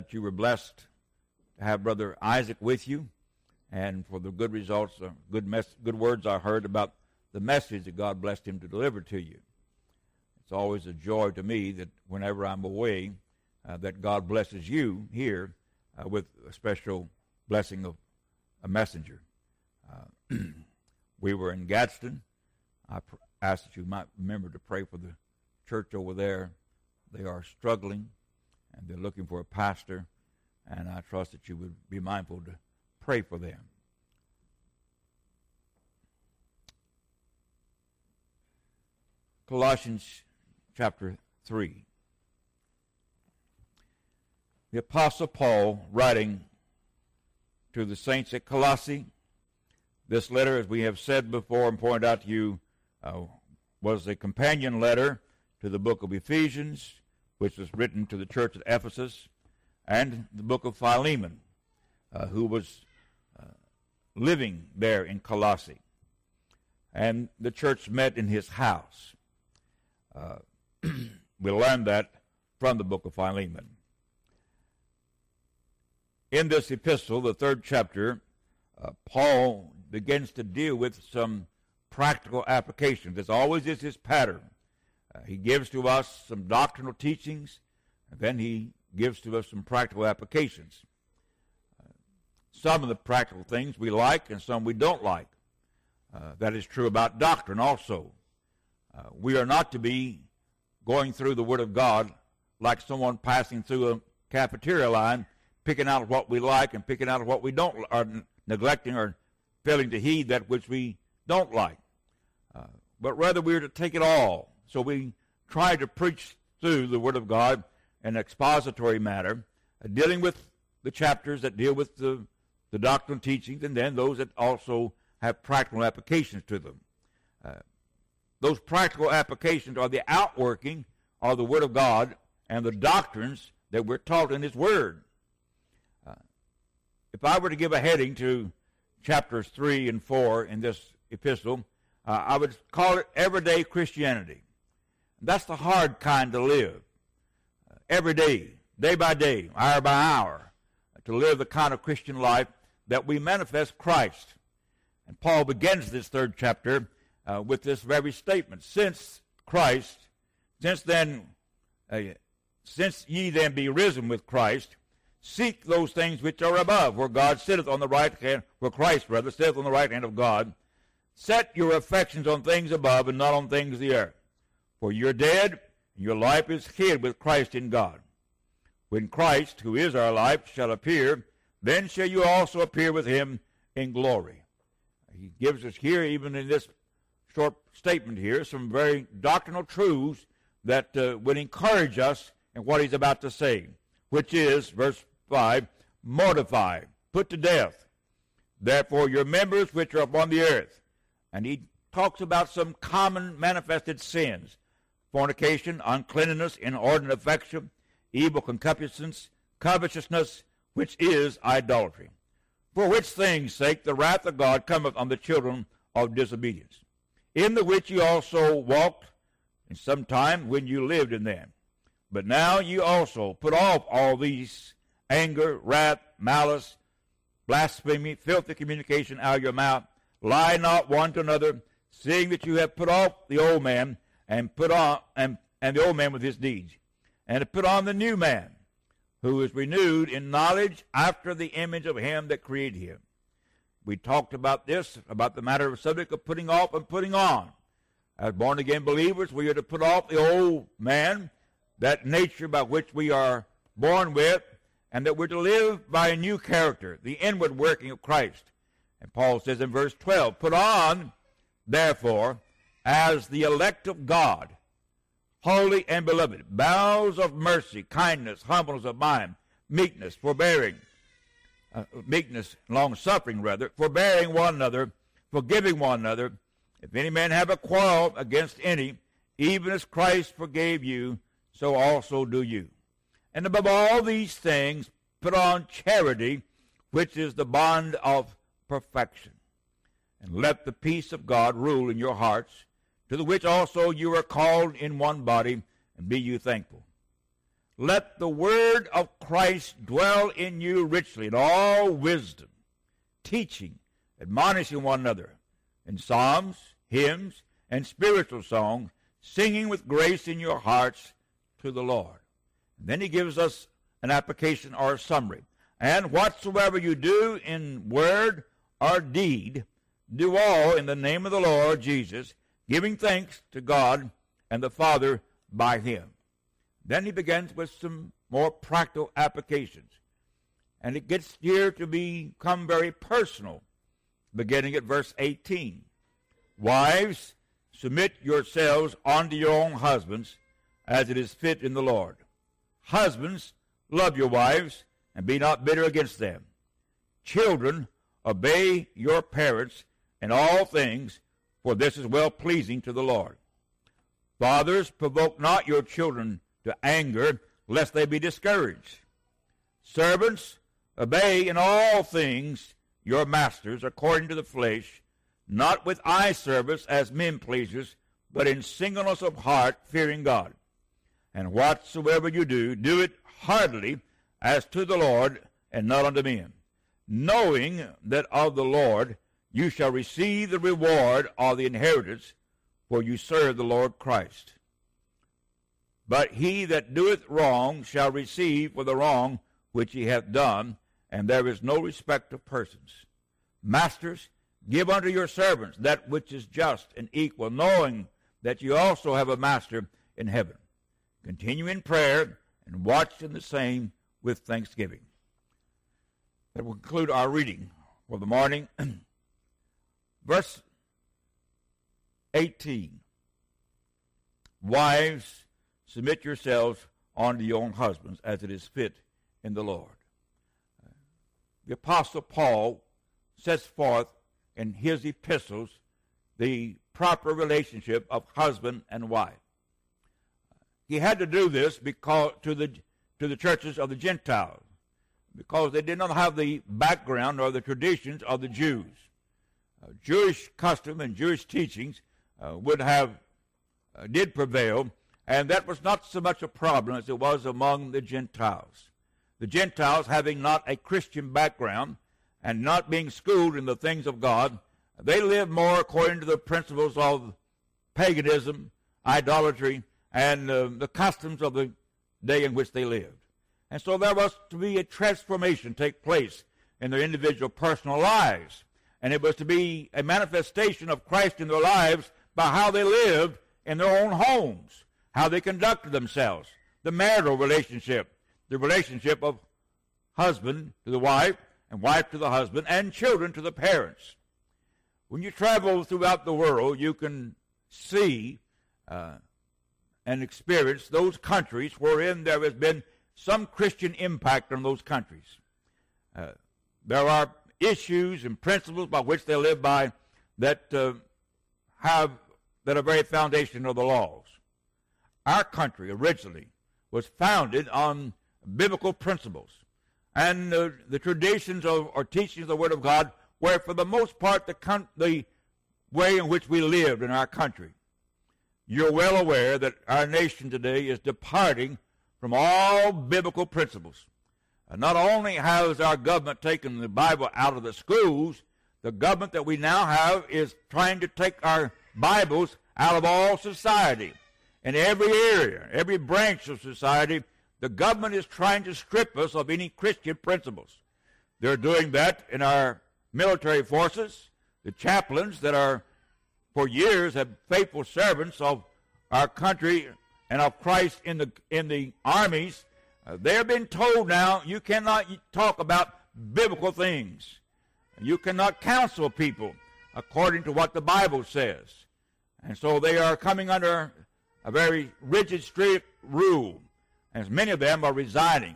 You were blessed to have Brother Isaac with you, and for the good results, good words I heard about the message that God blessed him to deliver to you. It's always a joy to me that whenever I'm away, that God blesses you here with a special blessing of a messenger. We were in Gadsden. I asked that you might remember to pray for the church over there. They are struggling, and they're looking for a pastor, and I trust that you would be mindful to pray for them. Colossians chapter 3. The Apostle Paul, writing to the saints at Colossae, this letter, as we have said before and pointed out to you, was a companion letter to the book of Ephesians, which was written to the church at Ephesus, and the book of Philemon, who was living there in Colossae. And the church met in his house. We learned that from the book of Philemon. In this epistle, the 3rd chapter, Paul begins to deal with some practical applications. This always is his pattern. He gives to us some doctrinal teachings, and then he gives to us some practical applications. Some of the practical things we like and some we don't like. That is true about doctrine also. We are not to be going through the Word of God like someone passing through a cafeteria line, picking out what we like and picking out what we don't, or neglecting or failing to heed that which we don't like. But rather we are to take it all. So we try to preach through the Word of God in an expository manner, dealing with the chapters that deal with the doctrinal teachings, and then those that also have practical applications to them. Those practical applications are the outworking of the Word of God and the doctrines that we're taught in His Word. If I were to give a heading to chapters 3 and 4 in this epistle, I would call it Everyday Christianity. That's the hard kind to live. Every day by day, hour by hour, to live the kind of Christian life that we manifest Christ. And Paul begins this 3rd chapter with this very statement. Since ye then be risen with Christ, seek those things which are above, where God sitteth on the right hand, where Christ sitteth on the right hand of God. Set your affections on things above and not on things of the earth. For you're dead, and your life is hid with Christ in God. When Christ, who is our life, shall appear, then shall you also appear with him in glory. He gives us here, even in this short statement here, some very doctrinal truths that would encourage us in what he's about to say, which is, verse 5, mortify, put to death, therefore your members which are upon the earth. And he talks about some common manifested sins: fornication, uncleanness, inordinate affection, evil concupiscence, covetousness, which is idolatry. For which things' sake the wrath of God cometh on the children of disobedience, in the which ye also walked in some time when you lived in them. But now you also put off all these: anger, wrath, malice, blasphemy, filthy communication out of your mouth. Lie not one to another, seeing that you have put off the old man, and put on and the old man with his deeds, and to put on the new man, who is renewed in knowledge after the image of him that created him. We talked about this, about the matter of subject of putting off and putting on. As born-again believers, we are to put off the old man, that nature by which we are born with, and that we're to live by a new character, the inward working of Christ. And Paul says in verse 12, put on, therefore, as the elect of God, holy and beloved, bowels of mercy, kindness, humbleness of mind, meekness, long-suffering, forbearing one another, forgiving one another. If any man have a quarrel against any, even as Christ forgave you, so also do you. And above all these things, put on charity, which is the bond of perfection. And let the peace of God rule in your hearts, to the which also you are called in one body, and be you thankful. let the word of Christ dwell in you richly in all wisdom, teaching, admonishing one another in psalms, hymns, and spiritual songs, singing with grace in your hearts to the Lord. And then he gives us an application or a summary. And whatsoever you do in word or deed, do all in the name of the Lord Jesus, giving thanks to God and the Father by him. Then he begins with some more practical applications. And it gets here to become very personal, beginning at verse 18. Wives, submit yourselves unto your own husbands, as it is fit in the Lord. Husbands, love your wives, and be not bitter against them. Children, obey your parents in all things, for this is well-pleasing to the Lord. Fathers, provoke not your children to anger, lest they be discouraged. Servants, obey in all things your masters according to the flesh, not with eye service as men pleasers, but in singleness of heart, fearing God. And whatsoever you do, do it heartily as to the Lord, and not unto men, knowing that of the Lord you shall receive the reward of the inheritance, for you serve the Lord Christ. But he that doeth wrong shall receive for the wrong which he hath done, and there is no respect of persons. Masters, give unto your servants that which is just and equal, knowing that you also have a master in heaven. Continue in prayer, and watch in the same with thanksgiving. That will conclude our reading for the morning. Verse 18. Wives, submit yourselves unto your own husbands, as it is fit in the Lord. The Apostle Paul sets forth in his epistles the proper relationship of husband and wife. He had to do this because to the churches of the Gentiles, because they did not have the background or the traditions of the Jews. Jewish custom and Jewish teachings did prevail, and that was not so much a problem as it was among the Gentiles. The Gentiles, having not a Christian background and not being schooled in the things of God, they lived more according to the principles of paganism, idolatry, and the customs of the day in which they lived. And so there was to be a transformation take place in their individual personal lives. And it was to be a manifestation of Christ in their lives by how they lived in their own homes, how they conducted themselves, the marital relationship, the relationship of husband to the wife, and wife to the husband, and children to the parents. When you travel throughout the world, you can see and experience those countries wherein there has been some Christian impact on those countries. There are issues and principles by which they live by that are very foundation of the laws. Our country originally was founded on biblical principles, and the traditions or teachings of the Word of God were, for the most part, the way in which we lived in our country. You're well aware that our nation today is departing from all biblical principles. Not only has our government taken the Bible out of the schools, the government that we now have is trying to take our Bibles out of all society. In every area, every branch of society, the government is trying to strip us of any Christian principles. They're doing that in our military forces. The chaplains that are, for years, have faithful servants of our country and of Christ in the armies, they're being told now, you cannot talk about biblical things. You cannot counsel people according to what the Bible says. And so they are coming under a very rigid, strict rule. And many of them are resigning.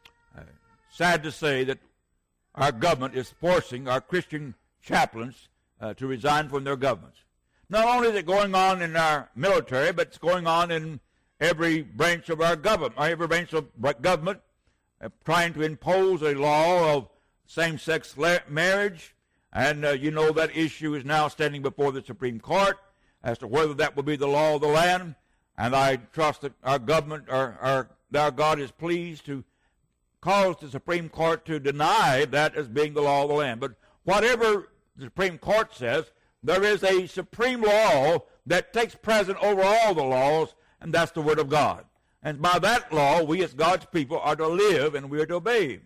Sad to say that our government is forcing our Christian chaplains to resign from their governments. Not only is it going on in our military, but it's going on in every branch of our government, trying to impose a law of same-sex marriage. And you know that issue is now standing before the Supreme Court as to whether that will be the law of the land. And I trust that our government, our our God is pleased to cause the Supreme Court to deny that as being the law of the land. But whatever the Supreme Court says, there is a supreme law that takes precedence over all the laws, and that's the Word of God. And by that law, we as God's people are to live and we are to obey.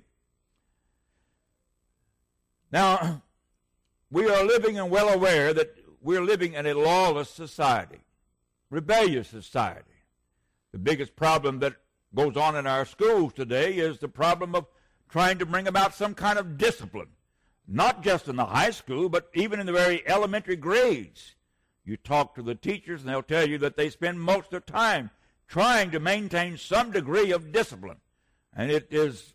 Now, we are living and well aware that we are living in a lawless society, rebellious society. The biggest problem that goes on in our schools today is the problem of trying to bring about some kind of discipline, not just in the high school, but even in the very elementary grades. You talk to the teachers, and they'll tell you that they spend most of their time trying to maintain some degree of discipline, and it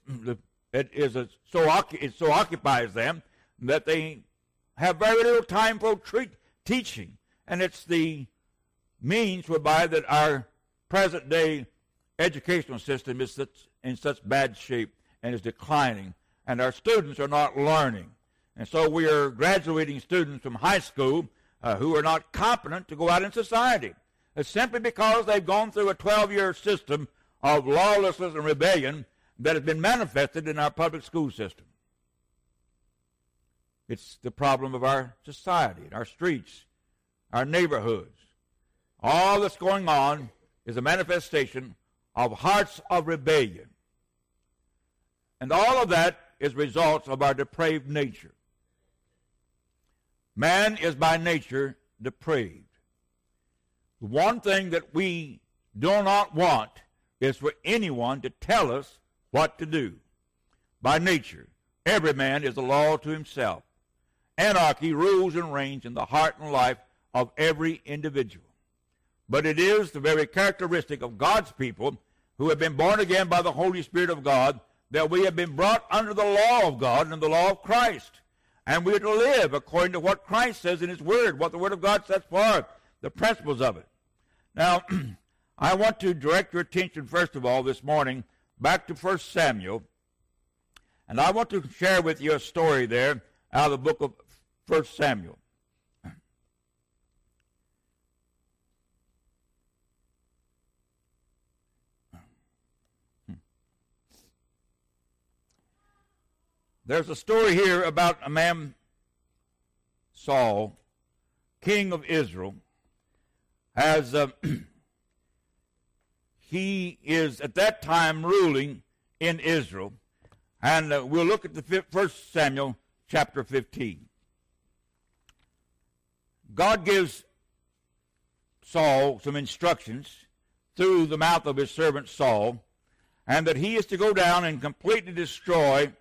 so occupies them that they have very little time for teaching, and it's the means whereby that our present-day educational system is in such bad shape and is declining, and our students are not learning. And so we are graduating students from high school who are not competent to go out in society. It's simply because they've gone through a 12-year system of lawlessness and rebellion that has been manifested in our public school system. It's the problem of our society, our streets, our neighborhoods. All that's going on is a manifestation of hearts of rebellion. And all of that is results of our depraved nature. Man is by nature depraved. The one thing that we do not want is for anyone to tell us what to do. By nature, every man is a law to himself. Anarchy rules and reigns in the heart and life of every individual. But it is the very characteristic of God's people who have been born again by the Holy Spirit of God that we have been brought under the law of God and the law of Christ. And we are to live according to what Christ says in His Word, what the Word of God sets forth, the principles of it. Now, I want to direct your attention, first of all, this morning, back to 1 Samuel. And I want to share with you a story there out of the book of 1 Samuel. There's a story here about a man, Saul, king of Israel, as he is at that time ruling in Israel. And we'll look at the 1 Samuel chapter 15. God gives Saul some instructions through the mouth of his servant Saul, and that he is to go down and completely destroy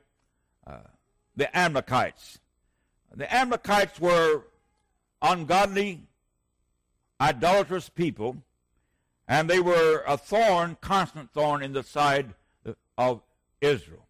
the Amalekites. The Amalekites were ungodly, idolatrous people, and they were a thorn, constant thorn in the side of Israel.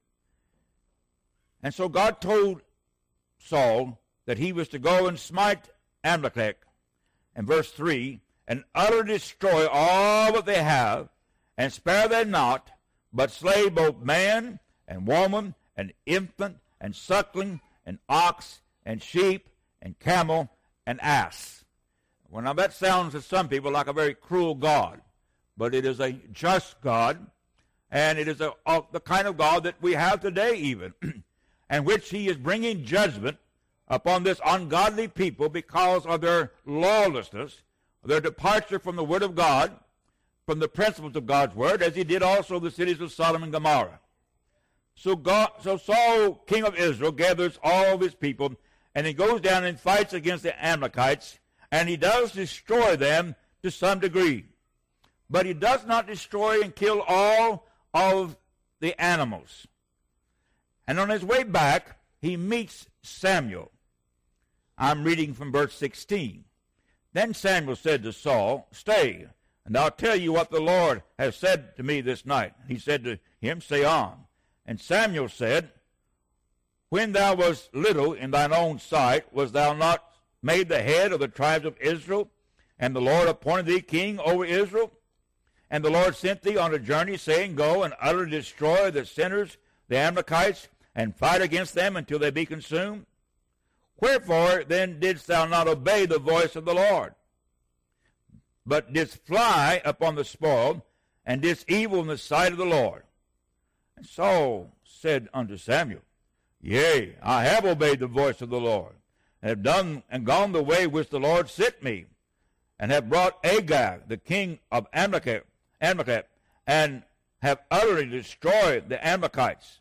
And so God told Saul that he was to go and smite Amalek, in verse 3, and utterly destroy all that they have, and spare them not, but slay both man and woman, and infant, and suckling, and ox, and sheep, and camel, and ass. Well, now that sounds to some people like a very cruel God, but it is a just God, and it is the kind of God that we have today even, and which He is bringing judgment upon this ungodly people because of their lawlessness, their departure from the Word of God, from the principles of God's Word, as He did also the cities of Sodom and Gomorrah. So Saul, king of Israel, gathers all of his people, and he goes down and fights against the Amalekites, and he does destroy them to some degree. But he does not destroy and kill all of the animals. And on his way back, he meets Samuel. I'm reading from verse 16. Then Samuel said to Saul, "Stay, and I'll tell you what the Lord has said to me this night." He said to him, "Say on." And Samuel said, "When thou wast little in thine own sight, was thou not made the head of the tribes of Israel? And the Lord appointed thee king over Israel? And the Lord sent thee on a journey, saying, Go and utterly destroy the sinners, the Amalekites, and fight against them until they be consumed? Wherefore then didst thou not obey the voice of the Lord, but didst fly upon the spoil, and didst evil in the sight of the Lord. And Saul said unto Samuel, Yea, I have obeyed the voice of the Lord, and have done and gone the way which the Lord sent me, and have brought Agag, the king of Amalek, and have utterly destroyed the Amalekites.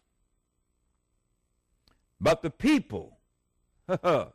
But the people, the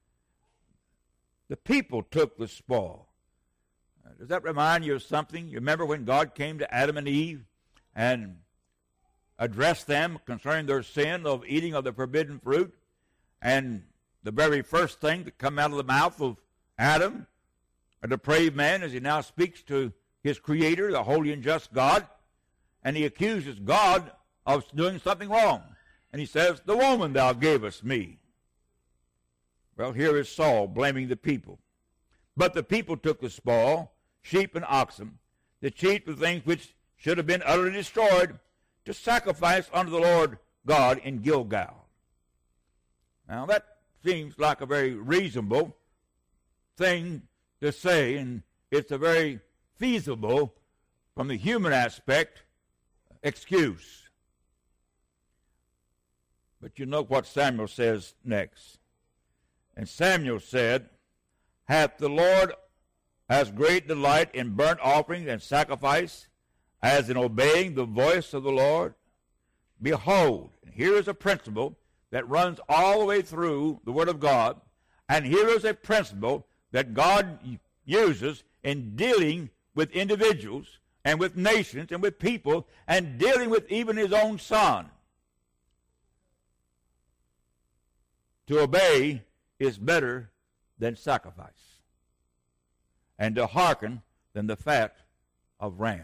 people took the spoil. Does that remind you of something? You remember when God came to Adam and Eve and addressed them concerning their sin of eating of the forbidden fruit? And the very first thing that come out of the mouth of Adam, a depraved man, as he now speaks to his Creator, the holy and just God, and he accuses God of doing something wrong. And he says, The woman thou gavest me. Well, here is Saul blaming the people. But the people took the spoil, sheep and oxen, the chief of things which should have been utterly destroyed, to sacrifice unto the Lord God in Gilgal. Now that seems like a very reasonable thing to say, and it's a very feasible, from the human aspect, excuse. But you know what Samuel says next. And Samuel said, Hath the Lord as great delight in burnt offerings and sacrifice as in obeying the voice of the Lord? Behold, here is a principle that runs all the way through the Word of God, and here is a principle that God uses in dealing with individuals and with nations and with people and dealing with even his own Son. To obey is better than sacrifice, and to hearken than the fat of rams.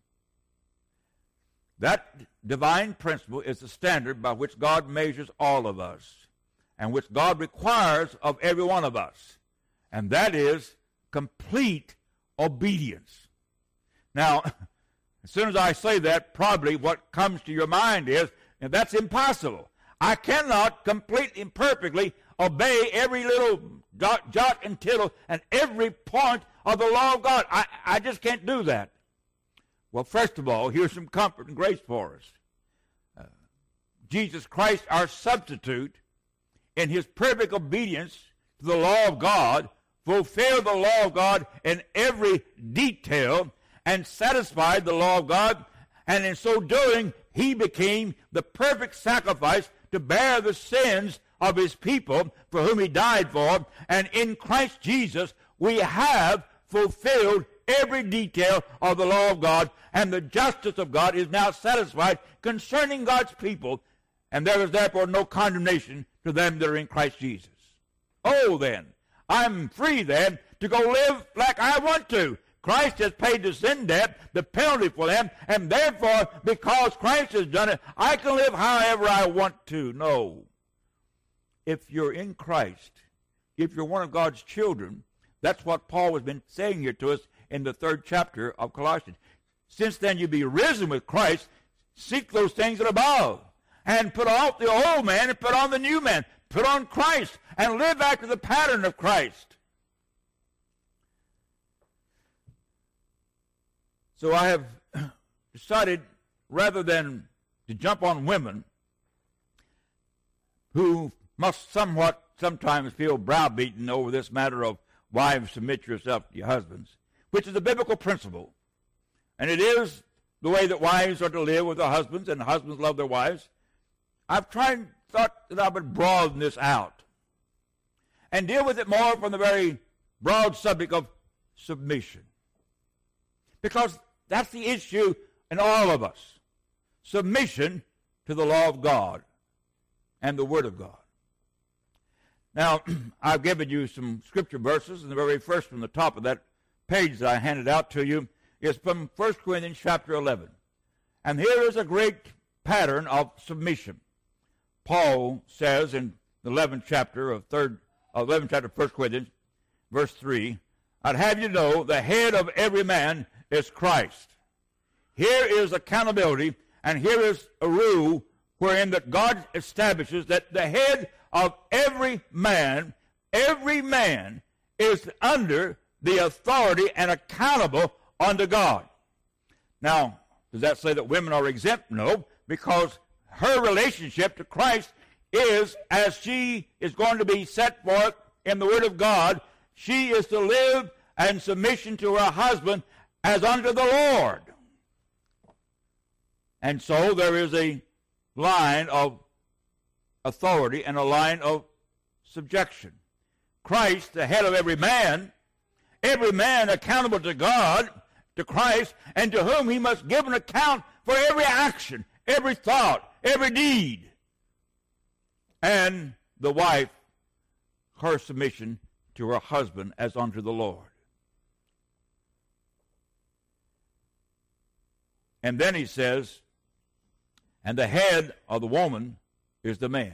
That divine principle is the standard by which God measures all of us and which God requires of every one of us, and that is complete obedience. Now, as soon as I say that, probably what comes to your mind is, and that's impossible. I cannot completely and perfectly obey every little jot and tittle and every point of the law of God. I just can't do that. Well, first of all, here's some comfort and grace for us. Jesus Christ, our substitute, in his perfect obedience to the law of God, fulfilled the law of God in every detail and satisfied the law of God, and in so doing, he became the perfect sacrifice to bear the sins of his people for whom he died for. And in Christ Jesus, we have fulfilled every detail of the law of God, and the justice of God is now satisfied concerning God's people, and there is therefore no condemnation to them that are in Christ Jesus. Oh, then, I'm free then to go live like I want to. Christ has paid the sin debt, the penalty for them, and therefore, because Christ has done it, I can live however I want to. No. If you're in Christ, if you're one of God's children, that's what Paul has been saying here to us in the 3rd chapter of Colossians. Since then you be risen with Christ, seek those things that are above, and put off the old man and put on the new man. Put on Christ and live after the pattern of Christ. So I have decided, rather than to jump on women who must sometimes feel browbeaten over this matter of wives, submit yourself to your husbands, which is a biblical principle, and it is the way that wives are to live with their husbands and husbands love their wives. I've thought that I would broaden this out and deal with it more from the very broad subject of submission, because that's the issue in all of us. Submission to the law of God and the Word of God. Now, I've given you some scripture verses, and the very first from the top of that page that I handed out to you is from 1 Corinthians chapter 11. And here is a great pattern of submission. Paul says in the 11th chapter of 1 Corinthians, verse 3, I'd have you know the head of every man is Christ. Here is accountability, and here is a rule wherein that God establishes that the head of every man is under the authority and accountable unto God. Now, Does that say that women are exempt? No, because her relationship to Christ is, as she is going to be set forth in the Word of God, she is to live in submission to her husband as unto the Lord. And so there is a line of authority and a line of subjection. Christ, the head of every man accountable to God, to Christ, and to whom he must give an account for every action, every thought, every deed. And the wife, her submission to her husband as unto the Lord. And then he says, and the head of the woman is the man.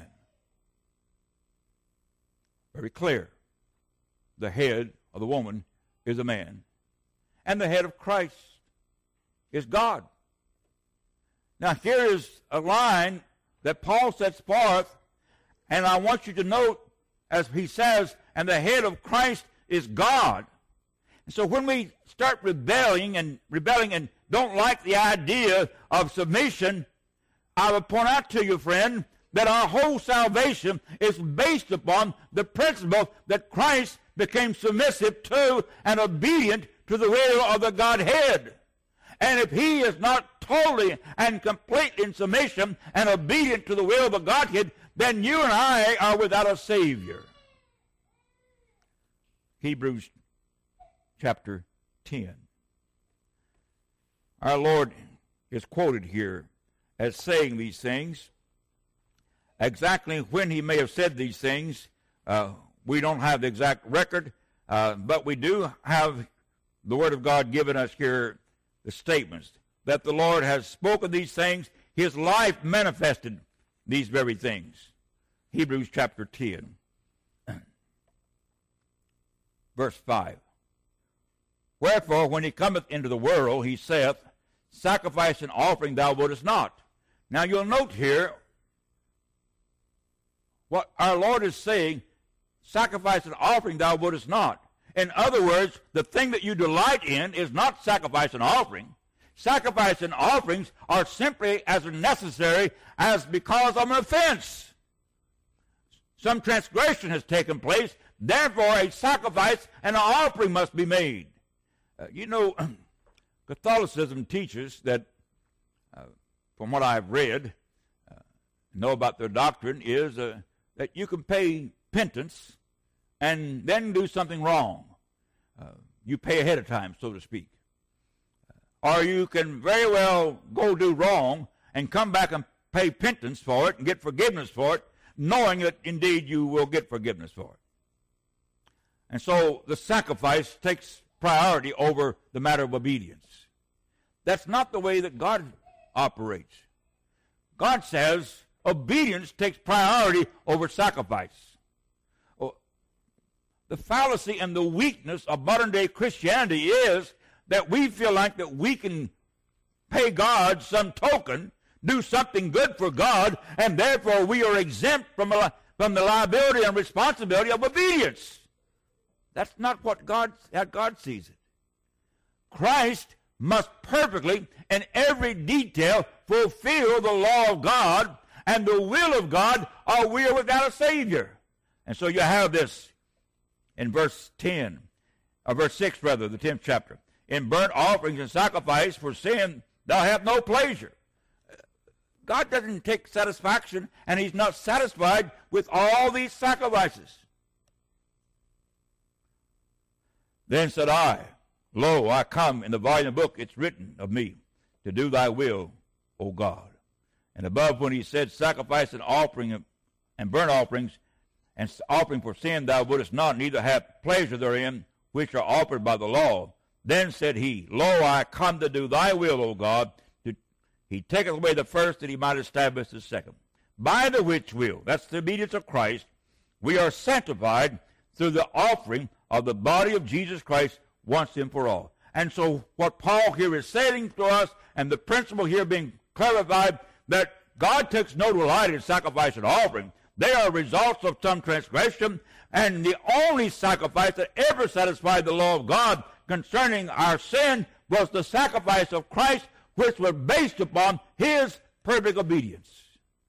Very clear. The head of the woman is a man. And the head of Christ is God. Now here is a line that Paul sets forth, and I want you to note, as he says, and the head of Christ is God. And so when we start rebelling and don't like the idea of submission, I will point out to you, friend, that our whole salvation is based upon the principle that Christ became submissive to and obedient to the will of the Godhead. And if he is not totally and completely in submission and obedient to the will of the Godhead, then you and I are without a Savior. Hebrews chapter 10. Our Lord is quoted here as saying these things. Exactly when he may have said these things, we don't have the exact record, but we do have the Word of God given us here, the statements that the Lord has spoken these things. His life manifested these very things. Hebrews chapter 10, verse 5. Wherefore, when he cometh into the world, he saith, sacrifice and offering thou wouldest not. Now you'll note here what our Lord is saying, sacrifice and offering thou wouldest not. In other words, the thing that you delight in is not sacrifice and offering. Sacrifice and offerings are simply as necessary as because of an offense. Some transgression has taken place, therefore a sacrifice and an offering must be made. Catholicism teaches that, from what I've read, know about their doctrine, is that you can pay penance and then do something wrong. You pay ahead of time, so to speak. Or you can very well go do wrong and come back and pay penance for it and get forgiveness for it, knowing that indeed you will get forgiveness for it. And so the sacrifice takes priority over the matter of obedience. That's not the way that God operates. God says obedience takes priority over sacrifice. The fallacy and the weakness of modern-day Christianity is that we feel like that we can pay God some token, do something good for God, and therefore we are exempt from the liability and responsibility of obedience. That's not how God sees it. Christ must perfectly, in every detail, fulfill the law of God and the will of God, or we are without a Savior. And so you have this in verse 6, the 10th chapter. In burnt offerings and sacrifice for sin, thou hast no pleasure. God doesn't take satisfaction, and he's not satisfied with all these sacrifices. Then said I, Lo, I come, in the volume of the book it's written of me, to do thy will, O God. And above, when he said sacrifice and offering and burnt offerings and offering for sin thou wouldest not, neither have pleasure therein, which are offered by the law. Then said he, Lo, I come to do thy will, O God. He taketh away the first, that he might establish the second. By the which will, that's the obedience of Christ, we are sanctified through the offering of the body of Jesus Christ once and for all. And so what Paul here is saying to us, and the principle here being clarified, that God takes no delight in sacrifice and offering. They are results of some transgression, and the only sacrifice that ever satisfied the law of God concerning our sin was the sacrifice of Christ which were based upon his perfect obedience,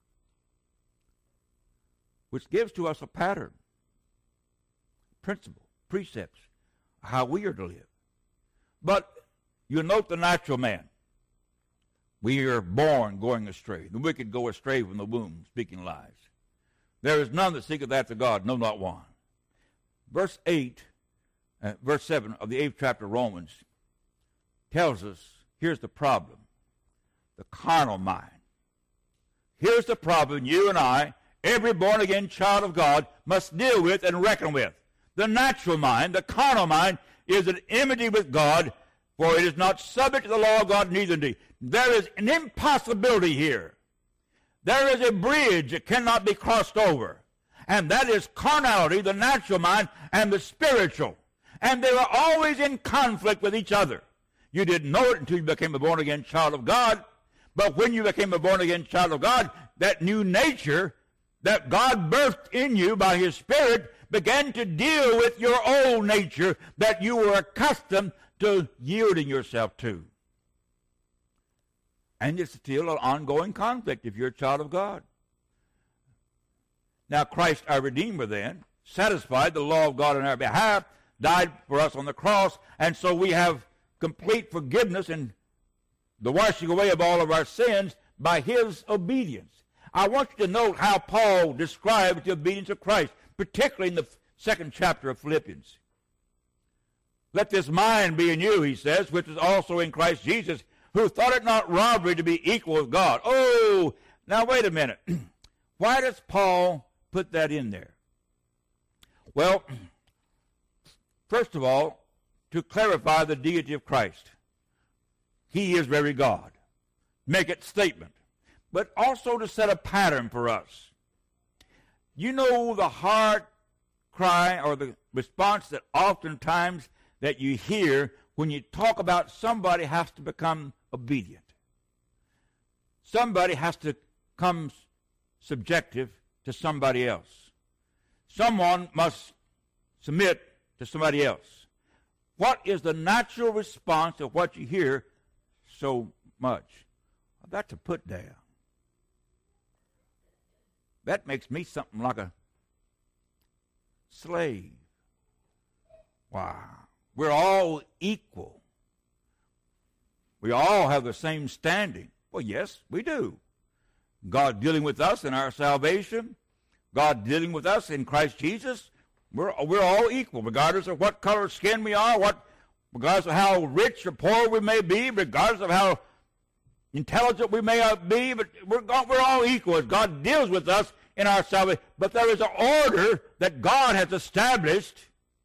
which gives to us a pattern, principle, precepts, how we are to live. But you note the natural man. We are born going astray. The wicked go astray from the womb, speaking lies. There is none that seeketh after God, no, not one. Verse 7 of the 8th chapter of Romans tells us, here's the problem, the carnal mind. Here's the problem you and I, every born-again child of God, must deal with and reckon with. The natural mind, the carnal mind, is at enmity with God, for it is not subject to the law of God, neither indeed. There is an impossibility here. There is a bridge that cannot be crossed over, and that is carnality, the natural mind, and the spiritual. And they are always in conflict with each other. You didn't know it until you became a born-again child of God, but when you became a born-again child of God, that new nature that God birthed in you by his Spirit began to deal with your old nature that you were accustomed to yielding yourself to. And it's still an ongoing conflict if you're a child of God. Now Christ, our Redeemer, then, satisfied the law of God on our behalf, died for us on the cross, and so we have complete forgiveness and the washing away of all of our sins by his obedience. I want you to note how Paul describes the obedience of Christ, particularly in the 2nd chapter of Philippians. Let this mind be in you, he says, which is also in Christ Jesus, who thought it not robbery to be equal with God. Oh, now wait a minute. Why does Paul put that in there? Well, first of all, to clarify the deity of Christ. He is very God. Make it statement. But also to set a pattern for us. You know the heart cry or the response that oftentimes that you hear when you talk about somebody has to become obedient. Somebody has to come subjective to somebody else. Someone must submit to somebody else. What is the natural response of what you hear so much? Well, that's a put down. That makes me something like a slave. Wow. We're all equal. We all have the same standing. Well, yes, we do. God dealing with us in our salvation, God dealing with us in Christ Jesus, we're all equal, regardless of what color skin we are, regardless of how rich or poor we may be, regardless of how intelligent we may be, but we're all equal as God deals with us in our salvation. But there is an order that God has established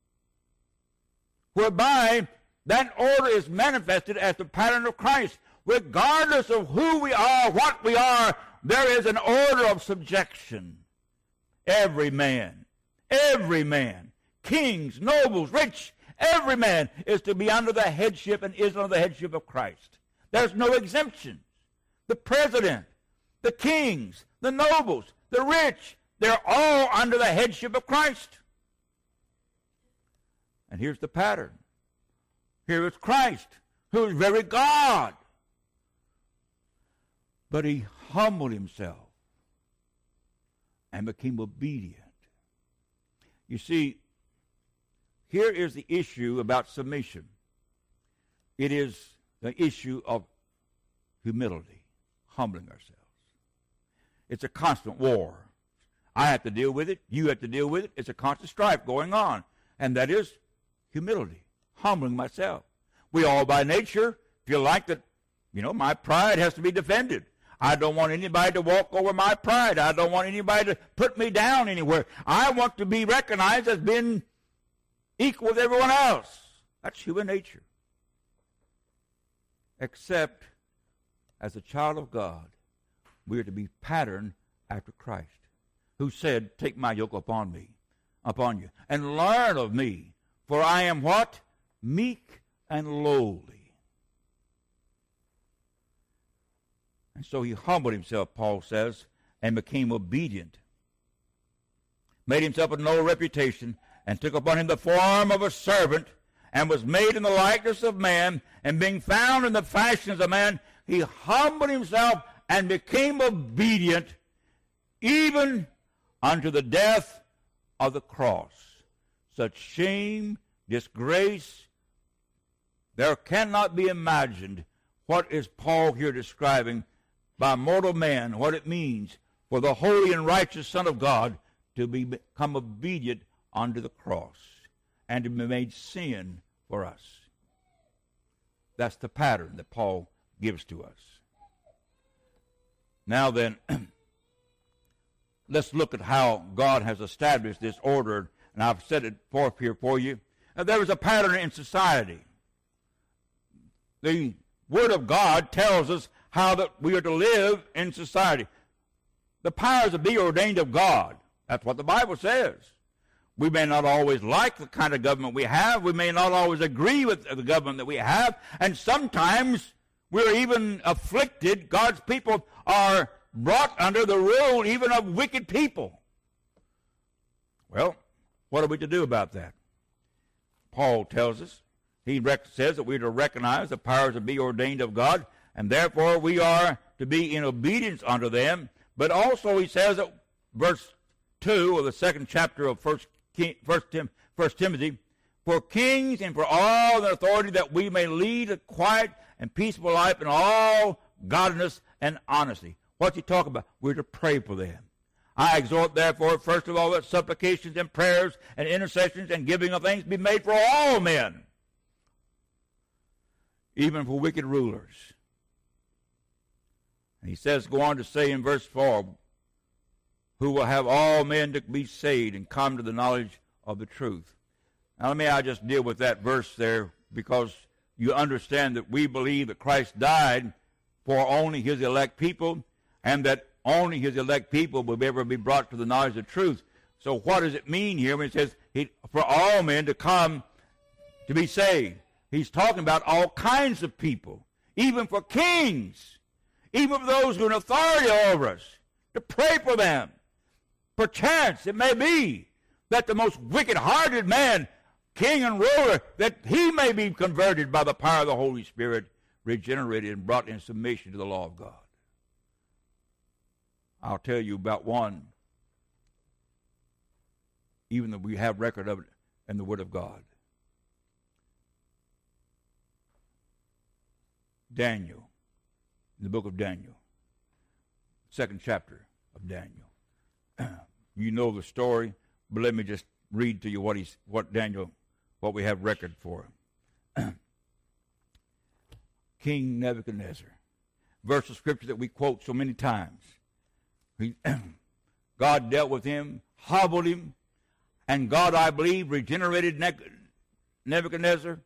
whereby that order is manifested as the pattern of Christ. Regardless of who we are, what we are, there is an order of subjection. Every man, kings, nobles, rich, every man is to be under the headship and is under the headship of Christ. There's no exemptions. The president, the kings, the nobles, the rich, they're all under the headship of Christ. And here's the pattern. Here is Christ, who is very God. But he humbled himself and became obedient. You see, here is the issue about submission. It is the issue of humility, humbling ourselves. It's a constant war. I have to deal with it. You have to deal with it. It's a constant strife going on. And that is humility, humbling myself. We all by nature feel like that, my pride has to be defended. I don't want anybody to walk over my pride. I don't want anybody to put me down anywhere. I want to be recognized as being equal with everyone else. That's human nature. Except as a child of God, we are to be patterned after Christ, who said, "Take my yoke upon you, and learn of me, for I am" what? Meek and lowly. And so he humbled himself, Paul says, and became obedient. Made himself of no reputation, and took upon him the form of a servant, and was made in the likeness of man, and being found in the fashion of man, he humbled himself and became obedient even unto the death of the cross. Such shame, disgrace, there cannot be imagined what is Paul here describing by mortal man, what it means for the holy and righteous Son of God to become obedient unto the cross and to be made sin for us. That's the pattern that Paul gives to us. Now then, let's look at how God has established this order, and I've set it forth here for you. There is a pattern in society. The Word of God tells us how that we are to live in society. The powers that be are ordained of God. That's what the Bible says. We may not always like the kind of government we have. We may not always agree with the government that we have. And sometimes we're even afflicted. God's people are brought under the rule even of wicked people. Well, what are we to do about that? Paul tells us. He says that we are to recognize the powers that be ordained of God, and therefore we are to be in obedience unto them. But also he says that verse 2 of the second chapter of First Timothy, for kings and for all the authority, that we may lead a quiet and peaceful life in all godliness and honesty. What's he talking about? We're to pray for them. I exhort, therefore, first of all, that supplications and prayers and intercessions and giving of thanks be made for all men, even for wicked rulers. And he says, go on to say in verse 4, who will have all men to be saved and come to the knowledge of the truth. Now let me just deal with that verse there, because you understand that we believe that Christ died for only his elect people, and that only his elect people will ever be brought to the knowledge of the truth. So what does it mean here when it says for all men to come to be saved? He's talking about all kinds of people, even for kings, even for those who are in authority over us, to pray for them. Perchance it may be that the most wicked-hearted man, king and ruler, that he may be converted by the power of the Holy Spirit, regenerated and brought in submission to the law of God. I'll tell you about one, even though we have record of it in the Word of God. Daniel, in the book of Daniel, second chapter of Daniel. You know the story, but let me just read to you what we have record for him. King Nebuchadnezzar, verse of scripture that we quote so many times. God dealt with him, hobbled him, and God, I believe, regenerated Nebuchadnezzar,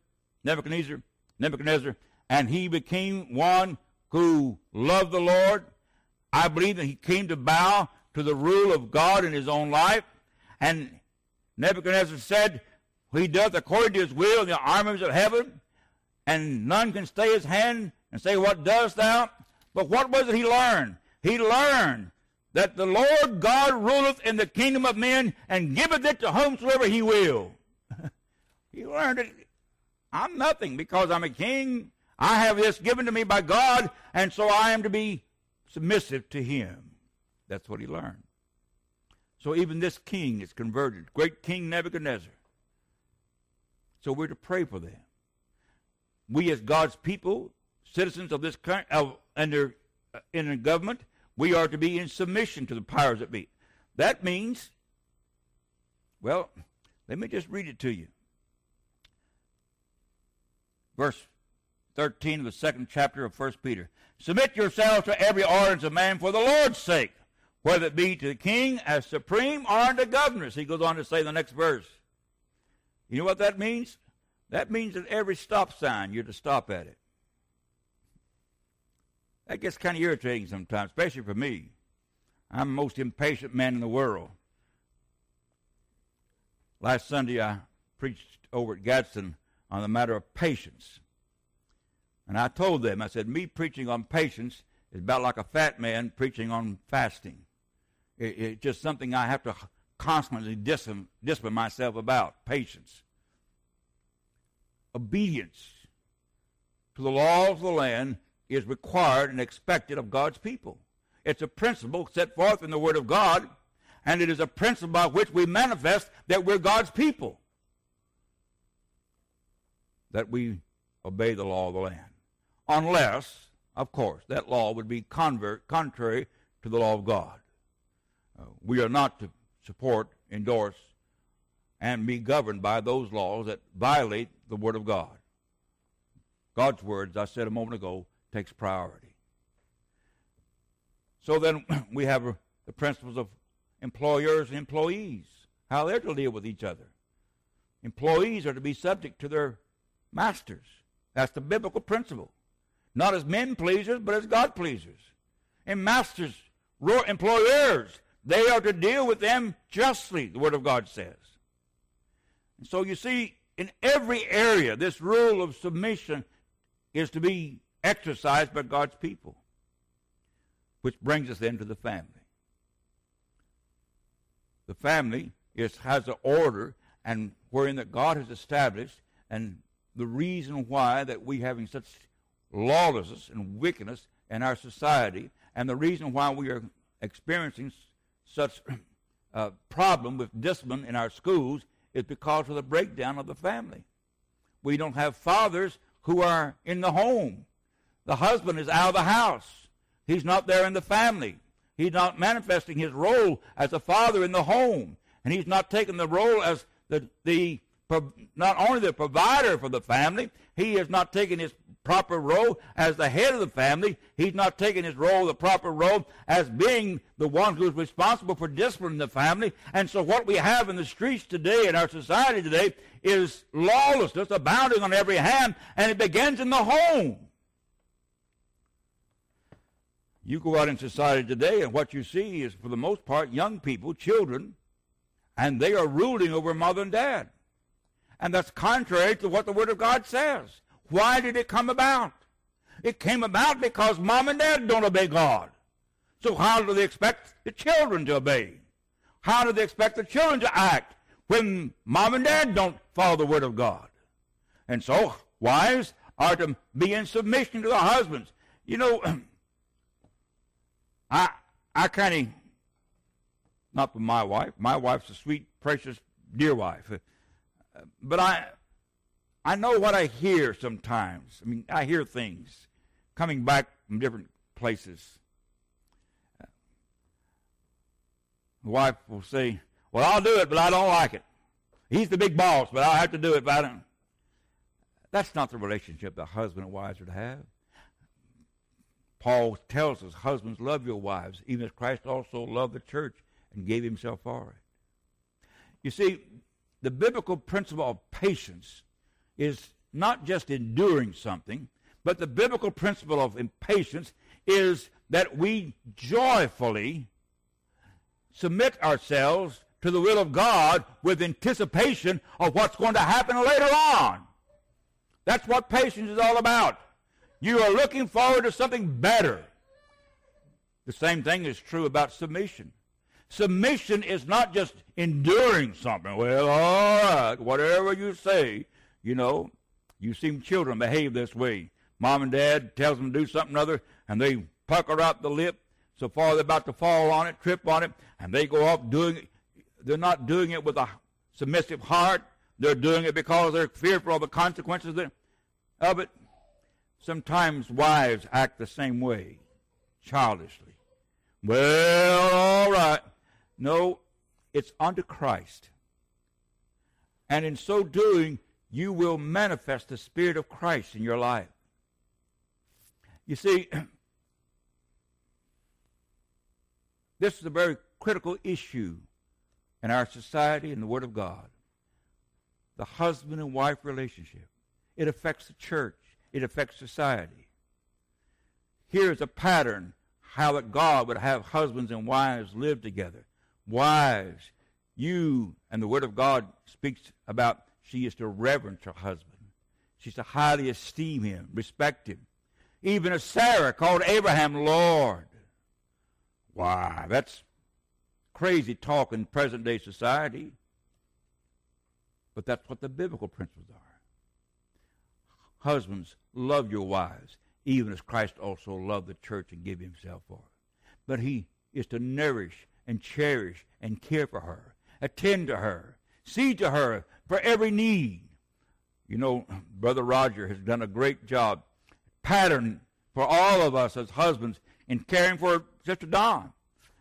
and he became one who loved the Lord. I believe that he came to bow to the rule of God in his own life. And Nebuchadnezzar said, he doth according to his will in the armies of heaven, and none can stay his hand and say, what doest thou? But what was it he learned? He learned that the Lord God ruleth in the kingdom of men and giveth it to whomsoever he will. He learned it. I'm nothing because I'm a king. I have this given to me by God, and so I am to be submissive to him. That's what he learned. So even this king is converted, great King Nebuchadnezzar. So we're to pray for them. We as God's people, citizens of this country, in the government, we are to be in submission to the powers that be. That means, well, let me just read it to you. Verse 13 of the second chapter of 1 Peter. Submit yourselves to every ordinance of man for the Lord's sake, whether it be to the king as supreme or unto governors. He goes on to say in the next verse. You know what that means? That means that every stop sign, you're to stop at it. That gets kind of irritating sometimes, especially for me. I'm the most impatient man in the world. Last Sunday, I preached over at Gadsden on the matter of patience. And I told them, I said, me preaching on patience is about like a fat man preaching on fasting. It's just something I have to constantly discipline myself about, patience. Obedience to the laws of the land is required and expected of God's people. It's a principle set forth in the Word of God, and it is a principle by which we manifest that we're God's people, that we obey the law of the land. Unless, of course, that law would be contrary to the law of God. We are not to support, endorse, and be governed by those laws that violate the Word of God. God's Word, as I said a moment ago, takes priority. So then we have the principles of employers and employees, how they're to deal with each other. Employees are to be subject to their masters. That's the biblical principle. Not as men pleasers, but as God pleasers. And masters, employers, they are to deal with them justly, the Word of God says. And so you see, in every area, this rule of submission is to be exercised by God's people. Which brings us then to the family. The family has an order and wherein that God has established, and the reason why that we having such lawlessness and wickedness in our society, and the reason why we are experiencing such problem with discipline in our schools is because of the breakdown of the family. We don't have fathers who are in the home. The husband is out of the house. He's not there in the family. He's not manifesting his role as a father in the home. And he's not taking the role as not only the provider for the family, he is not taking his proper role as the head of the family. He's not taking his role, the proper role, as being the one who's responsible for disciplining the family. And so what we have in the streets today, in our society today, is lawlessness abounding on every hand, and it begins in the home. You go out in society today, and what you see is, for the most part, young people, children, and they are ruling over mother and dad. And that's contrary to what the Word of God says. Why did it come about? It came about because mom and dad don't obey God. So how do they expect the children to obey? How do they expect the children to act when mom and dad don't follow the Word of God? And so wives are to be in submission to their husbands. You know, I kind of, not for my wife. My wife's a sweet, precious, dear wife. But I know what I hear sometimes. I mean, I hear things coming back from different places. The wife will say, well, I'll do it, but I don't like it. He's the big boss, but I'll have to do it, but I don't. That's not the relationship that husband and wives are to have. Paul tells us, husbands, love your wives, even as Christ also loved the church and gave himself for it. You see, the biblical principle of patience is not just enduring something, but the biblical principle of patience is that we joyfully submit ourselves to the will of God with anticipation of what's going to happen later on. That's what patience is all about. You are looking forward to something better. The same thing is true about submission. Submission is not just enduring something. Well, all right, whatever you say, you know, you've seen children behave this way. Mom and dad tells them to do something or other, and they pucker out the lip so far they're about to fall on it, trip on it, and they go off doing it. They're not doing it with a submissive heart. They're doing it because they're fearful of the consequences of it. Sometimes wives act the same way, childishly. Well, all right. No, it's unto Christ. And in so doing, you will manifest the Spirit of Christ in your life. You see, this is a very critical issue in our society and the Word of God. The husband and wife relationship. It affects the church. It affects society. Here's a pattern how that God would have husbands and wives live together. Wives, you, and the Word of God speaks about she is to reverence her husband. She's to highly esteem him, respect him. Even as Sarah called Abraham Lord. Why, that's crazy talk in present-day society. But that's what the biblical principles are. Husbands, love your wives. even as Christ also loved the church and gave himself for her. But he is to nourish and cherish and care for her, attend to her, see to her for every need. You know, Brother Roger has done a great job, pattern for all of us as husbands in caring for Sister Dawn.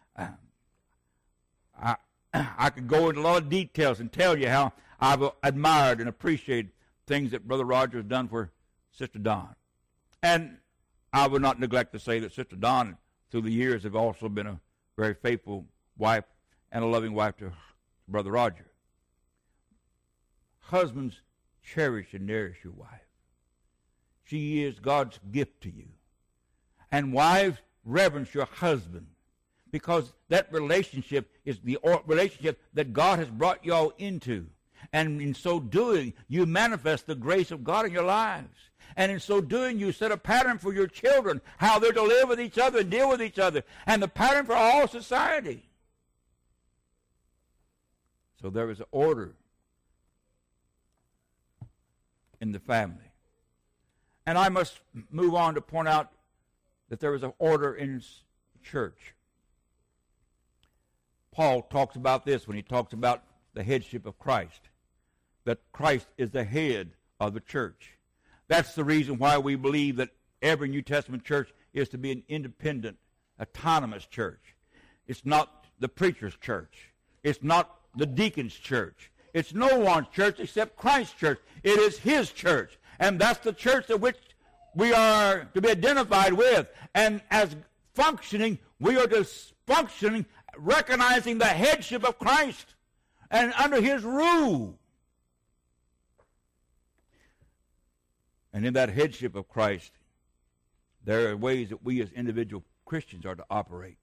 I could go into a lot of details and tell you how I've admired and appreciated things that Brother Roger has done for Sister Dawn. And I would not neglect to say that Sister Dawn, through the years, have also been a very faithful wife and a loving wife to Brother Roger. Husbands, cherish and nourish your wife. She is God's gift to you. And wives, reverence your husband, because that relationship is the relationship that God has brought y'all into. And in so doing, you manifest the grace of God in your lives. And in so doing, you set a pattern for your children, how they're to live with each other and deal with each other, and the pattern for all society. So there is an order in the family. And I must move on to point out that there is an order in church. Paul talks about this when he talks about the headship of Christ, that Christ is the head of the church. That's the reason why we believe that every New Testament church is to be an independent, autonomous church. It's not the preacher's church. It's not the deacon's church. It's no one's church except Christ's church. It is his church. And that's the church of which we are to be identified with. And as functioning, we are to functioning recognizing the headship of Christ and under his rule. And in that headship of Christ, there are ways that we as individual Christians are to operate.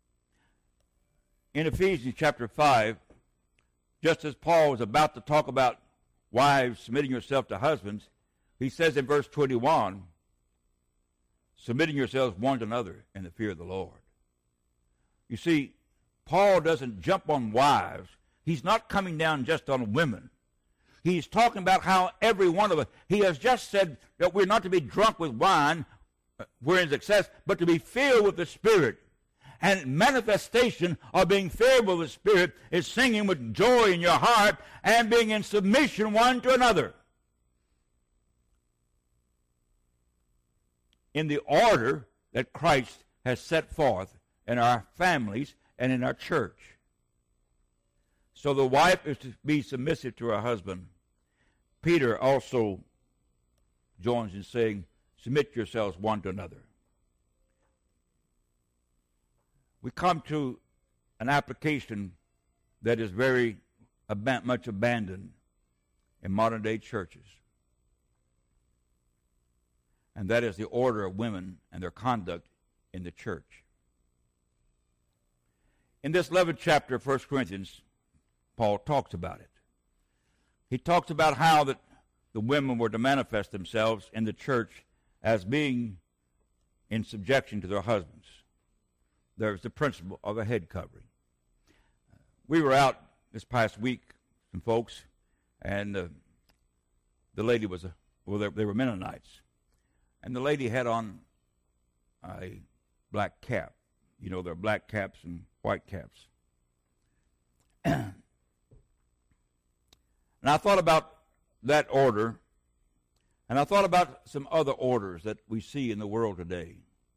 In Ephesians chapter 5, just as Paul was about to talk about wives submitting yourself to husbands, he says in verse 21, submitting yourselves one to another in the fear of the Lord. You see, Paul doesn't jump on wives. He's not coming down just on women. He's talking about how every one of us, he has just said that we're not to be drunk with wine, wherein is excess, but to be filled with the Spirit. And manifestation of being filled with the Spirit is singing with joy in your heart and being in submission one to another. In the order that Christ has set forth in our families and in our church. So the wife is to be submissive to her husband. Peter also joins in saying, submit yourselves one to another. We come to an application that is very much abandoned in modern day churches. And that is the order of women and their conduct in the church. In this 11th chapter of 1 Corinthians, Paul talks about it. He talks about how that the women were to manifest themselves in the church as being in subjection to their husbands. There's the principle of a head covering. We were out this past week, some folks, and the lady was they were Mennonites, and the lady had on a black cap. You know, there are black caps and white caps. And I thought about that order, and I thought about some other orders that we see in the world today.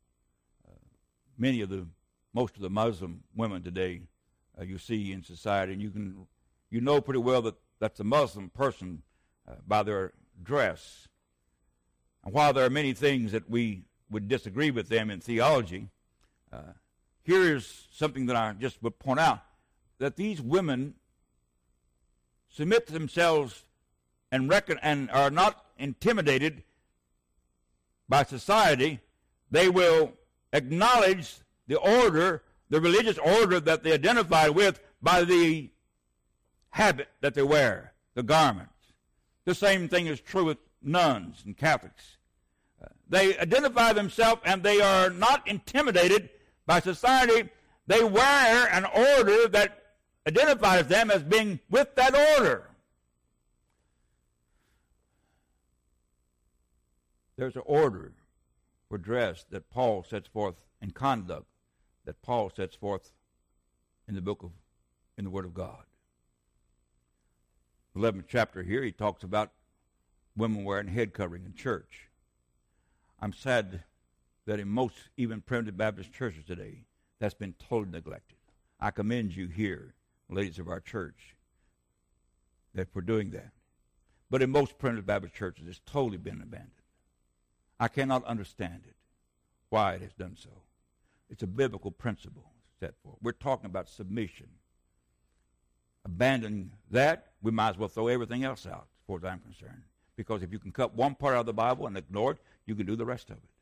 Most of the Muslim women today you see in society, and you know pretty well that that's a Muslim person by their dress. And while there are many things that we would disagree with them in theology, here is something that I just would point out, that these women submit themselves and are not intimidated by society. They will acknowledge the order, the religious order that they identify with by the habit that they wear, the garments. The same thing is true with nuns and Catholics. They identify themselves and they are not intimidated by society. They wear an order that identifies them as being with that order. There's an order for dress that Paul sets forth and conduct that Paul sets forth in the Word of God. 11th chapter here, he talks about women wearing head covering in church. I'm sad that in most, even primitive Baptist churches today, that's been totally neglected. I commend you here, ladies of our church, that for doing that. But in most primitive Baptist churches, it's totally been abandoned. I cannot understand it, why it has done so. It's a biblical principle set forth. We're talking about submission. Abandoning that, we might as well throw everything else out, as far as I'm concerned. Because if you can cut one part out of the Bible and ignore it, you can do the rest of it.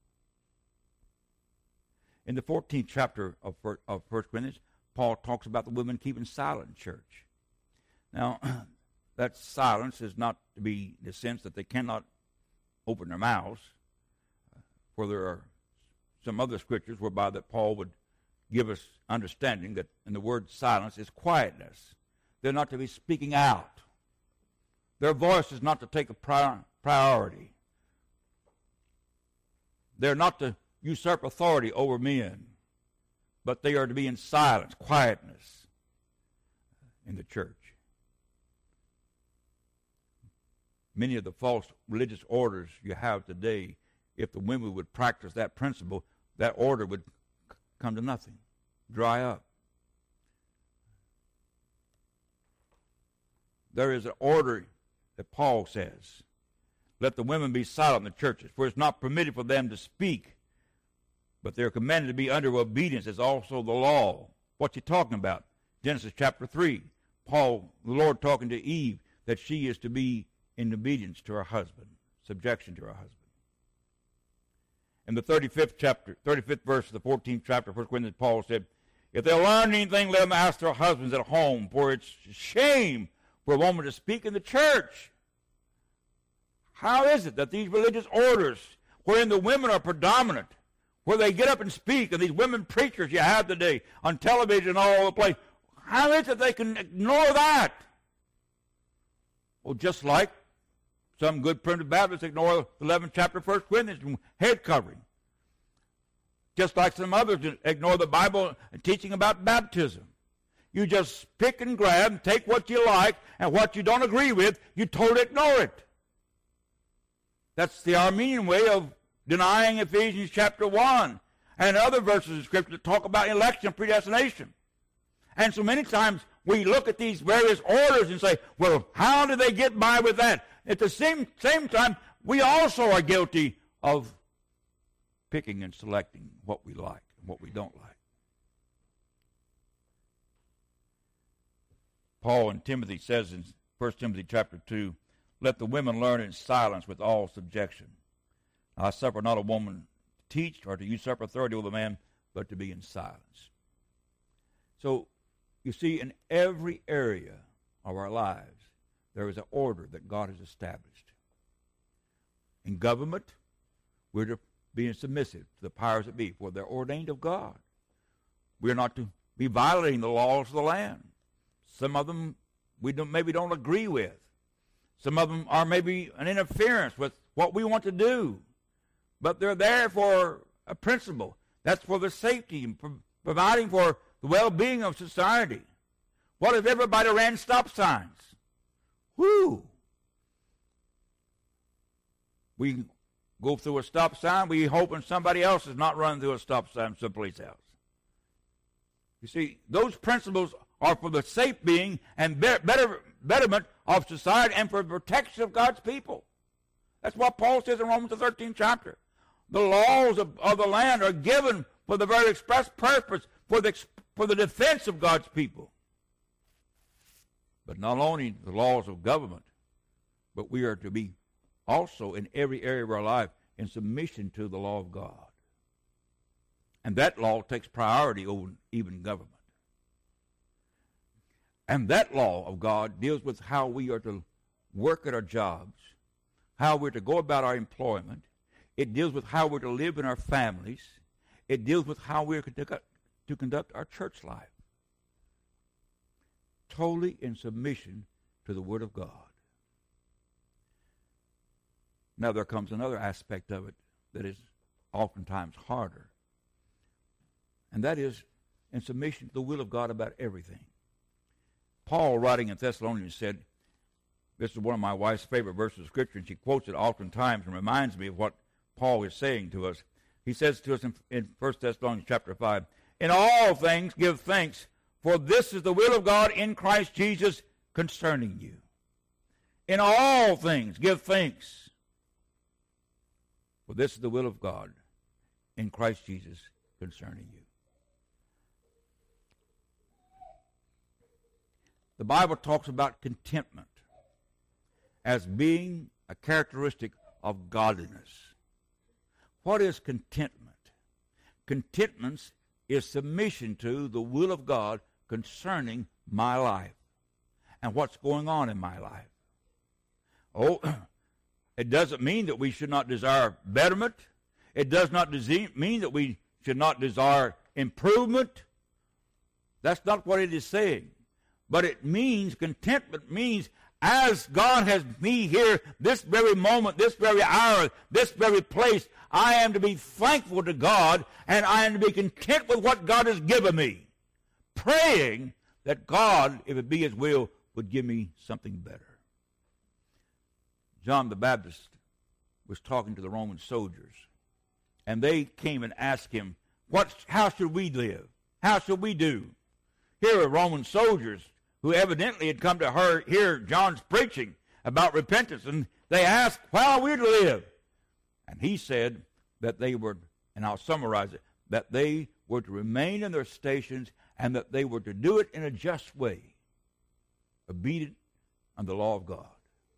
In the 14th chapter of 1 Corinthians, Paul talks about the women keeping silent in church. Now, that silence is not to be in the sense that they cannot open their mouths, for there are some other scriptures whereby that Paul would give us understanding that in the word silence is quietness. They're not to be speaking out. Their voice is not to take a priority. They're not to usurp authority over men, but they are to be in silence, quietness in the church. Many of the false religious orders you have today, if the women would practice that principle, that order would come to nothing, dry up. There is an order that Paul says, let the women be silent in the churches, for it's not permitted for them to speak, but they're commanded to be under obedience as also the law. What's he talking about? Genesis chapter 3. Paul, the Lord talking to Eve, that she is to be in obedience to her husband, subjection to her husband. In the 35th verse of the 14th chapter of 1 Corinthians, Paul said, if they'll learn anything, let them ask their husbands at home, for it's shame for a woman to speak in the church. How is it that these religious orders, wherein the women are predominant, where they get up and speak, and these women preachers you have today on television and all over the place, how is it they can ignore that? Well, just like some good primitive Baptists ignore the 11th chapter of 1 Corinthians, head covering. Just like some others ignore the Bible and teaching about baptism. You just pick and grab and take what you like, and what you don't agree with, you totally ignore it. That's the Arminian way of denying Ephesians chapter 1 and other verses of Scripture that talk about election and predestination. And so many times we look at these various orders and say, well, how did they get by with that? At the same time, we also are guilty of picking and selecting what we like and what we don't like. Paul in Timothy says in 1 Timothy chapter 2, let the women learn in silence with all subjection. I suffer not a woman to teach or to usurp authority over a man, but to be in silence. So, you see, in every area of our lives, there is an order that God has established. In government, we're to be submissive to the powers that be, for they're ordained of God. We're not to be violating the laws of the land. Some of them we maybe don't agree with. Some of them are maybe an interference with what we want to do. But they're there for a principle. That's for the safety and providing for the well-being of society. What if everybody ran stop signs? Whoo! We go through a stop sign, we hoping somebody else is not running through a stop sign someplace else. You see, those principles are for the safe being and betterment of society and for the protection of God's people. That's what Paul says in Romans the 13th chapter. The laws of the land are given for the very express purpose, for the defense of God's people. But not only the laws of government, but we are to be also in every area of our life in submission to the law of God. And that law takes priority over even government. And that law of God deals with how we are to work at our jobs, how we're to go about our employment. It deals with how we're to live in our families. It deals with how we're to conduct our church life. Totally in submission to the Word of God. Now there comes another aspect of it that is oftentimes harder. And that is in submission to the will of God about everything. Paul, writing in Thessalonians, said, this is one of my wife's favorite verses of Scripture, and she quotes it oftentimes and reminds me of what Paul is saying to us. He says to us in 1 Thessalonians chapter 5, in all things give thanks, for this is the will of God in Christ Jesus concerning you. In all things give thanks, for this is the will of God in Christ Jesus concerning you. The Bible talks about contentment as being a characteristic of godliness. What is contentment? Contentment is submission to the will of God concerning my life and what's going on in my life. Oh, it doesn't mean that we should not desire betterment. It does not mean that we should not desire improvement. That's not what it is saying. But it means, contentment means, as God has me here, this very moment, this very hour, this very place, I am to be thankful to God, and I am to be content with what God has given me, praying that God, if it be His will, would give me something better. John the Baptist was talking to the Roman soldiers, and they came and asked him, how should we live? How should we do? Here are Roman soldiers who evidently had come to hear John's preaching about repentance, and they asked, how are we to live? And he said that they were, and I'll summarize it, that they were to remain in their stations and that they were to do it in a just way, obedient unto the law of God.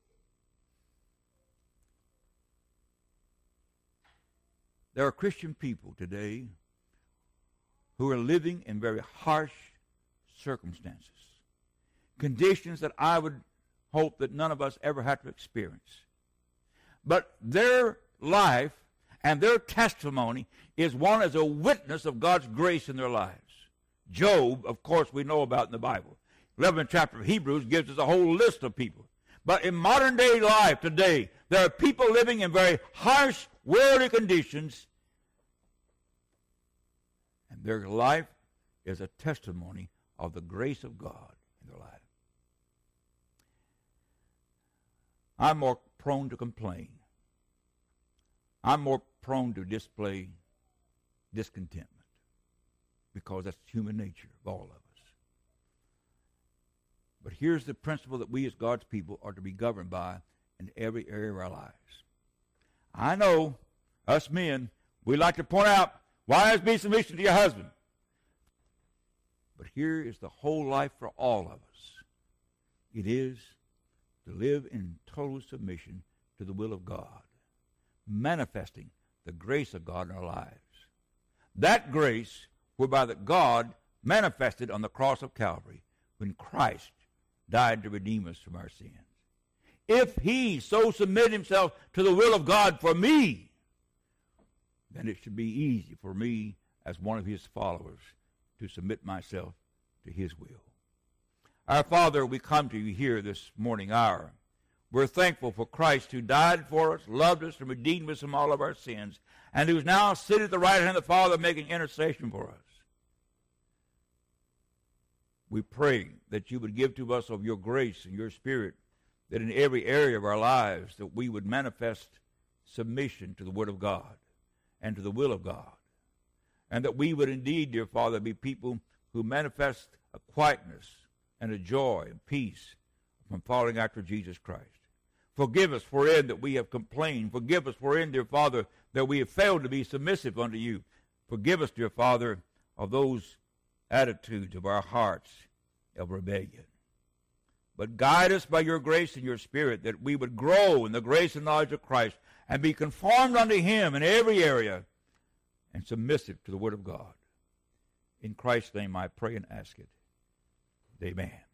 There are Christian people today who are living in very harsh circumstances, conditions that I would hope that none of us ever had to experience. But their life and their testimony is one as a witness of God's grace in their lives. Job, of course, we know about in the Bible. 11th chapter of Hebrews gives us a whole list of people. But in modern day life today, there are people living in very harsh, worldly conditions, and their life is a testimony of the grace of God in their life. I'm more prone to complain. I'm more prone to display discontentment because that's human nature of all of us. But here's the principle that we as God's people are to be governed by in every area of our lives. I know us men, we like to point out, wives, be submission to your husband. But here is the whole life for all of us. It is to live in total submission to the will of God, manifesting the grace of God in our lives. That grace whereby that God manifested on the cross of Calvary when Christ died to redeem us from our sins. If He so submitted Himself to the will of God for me, then it should be easy for me as one of His followers to submit myself to His will. Our Father, we come to you here this morning hour. We're thankful for Christ who died for us, loved us, and redeemed us from all of our sins, and who's now sitting at the right hand of the Father making intercession for us. We pray that you would give to us of your grace and your Spirit, that in every area of our lives that we would manifest submission to the Word of God and to the will of God, and that we would indeed, dear Father, be people who manifest a quietness and a joy and peace from following after Jesus Christ. Forgive us wherein that we have complained. Forgive us wherein, dear Father, that we have failed to be submissive unto you. Forgive us, dear Father, of those attitudes of our hearts of rebellion. But guide us by your grace and your Spirit, that we would grow in the grace and knowledge of Christ and be conformed unto Him in every area and submissive to the Word of God. In Christ's name I pray and ask it. Amen.